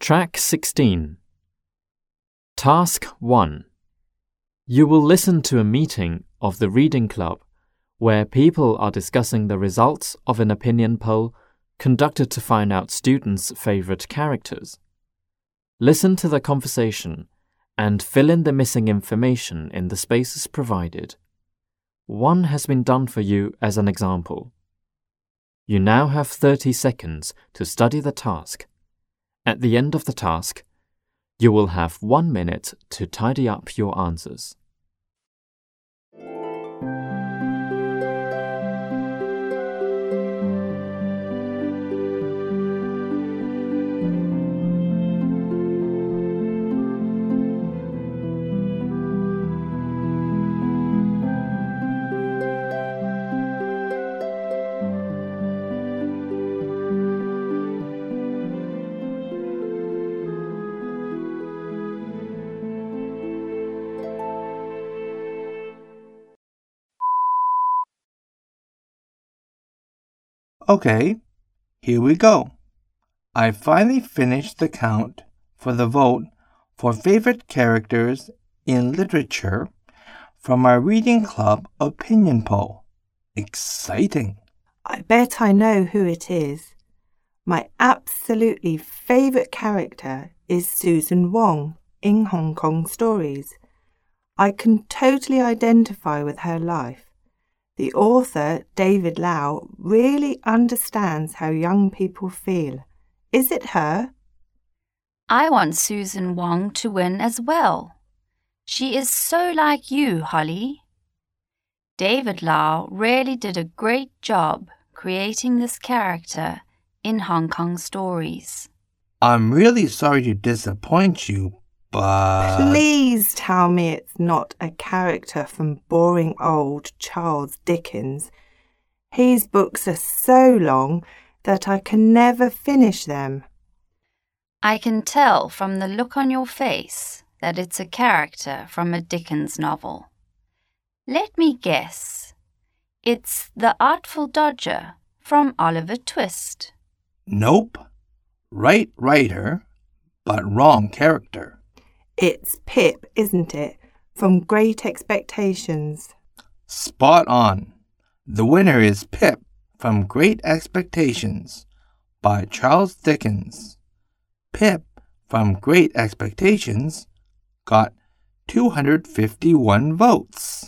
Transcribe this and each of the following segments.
Track 16. Task 1. You will listen to a meeting of the reading club where people are discussing the results of an opinion poll conducted to find out students' favorite characters. Listen to the conversation and fill in the missing information in the spaces provided. One has been done for you as an example. You now have 30 seconds to study the task. At the end of the task, you will have 1 minute to tidy up your answers. Okay, here we go. I finally finished the count for the vote for favorite characters in literature from our reading club opinion poll. Exciting! I bet I know who it is. My absolutely favorite character is Susan Wong in Hong Kong Stories. I can totally identify with her life. The author, David Lau, really understands how young people feel. Is it her? I want Susan Wong to win as well. She is so like you, Holly. David Lau really did a great job creating this character in Hong Kong Stories. I'm really sorry to disappoint you, but... Please tell me it's not a character from boring old Charles Dickens. His books are so long that I can never finish them. I can tell from the look on your face that it's a character from a Dickens novel. Let me guess. It's the Artful Dodger from Oliver Twist. Nope. Right writer, but wrong character. It's Pip, isn't it? From Great Expectations. Spot on. The winner is Pip from Great Expectations by Charles Dickens. Pip from Great Expectations got 251 votes.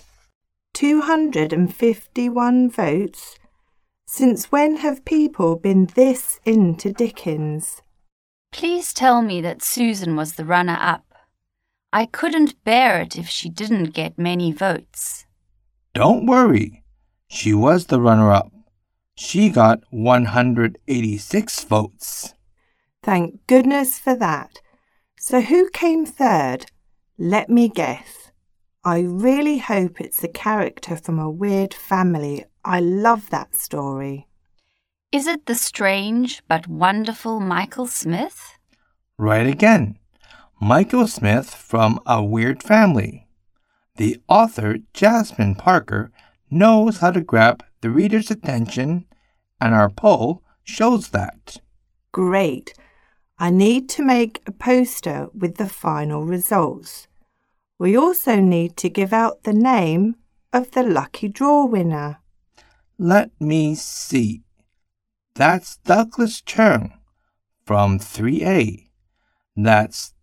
251 votes? Since when have people been this into Dickens? Please tell me that Susan was the runner-up. I couldn't bear it if she didn't get many votes. Don't worry. She was the runner-up. She got 186 votes. Thank goodness for that. So who came third? Let me guess. I really hope it's a character from A Weird Family. I love that story. Is it the strange but wonderful Michael Smith? Right again. Michael Smith from A Weird Family. The author, Jasmine Parker, knows how to grab the reader's attention, and our poll shows that. Great. I need to make a poster with the final results. We also need to give out the name of the lucky draw winner. Let me see. That's Douglas Chung from 3A. That's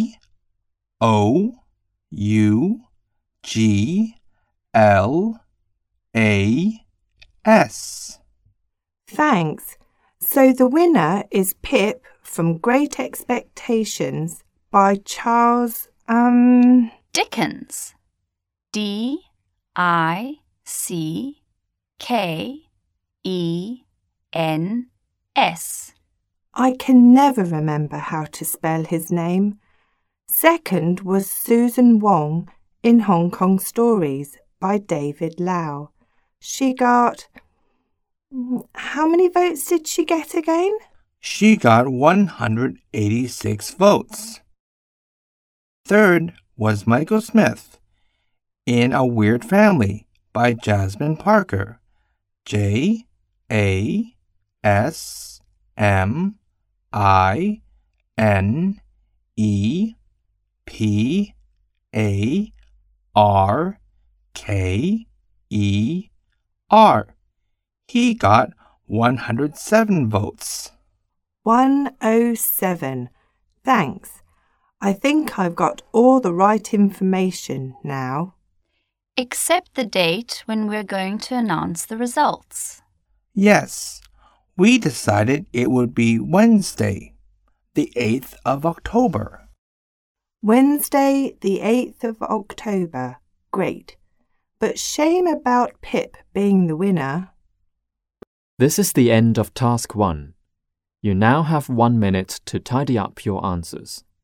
DOUGLAS. Thanks. So the winner is Pip from Great Expectations by Charles, Dickens. DICKENS. I can never remember how to spell his name. Second was Susan Wong in Hong Kong Stories by David Lau. She got... How many votes did she get again? She got 186 votes. Third was Michael Smith in A Weird Family by Jasmine Parker. JASMINE N E P A R K E R. He got 107 votes. 107. Thanks. I think I've got all the right information now. Except the date when we're going to announce the results. Yes, we decided it would be Wednesday, the 8th of October. Wednesday, the 8th of October. Great. But shame about Pip being the winner. This is the end of Task 1. You now have 1 minute to tidy up your answers.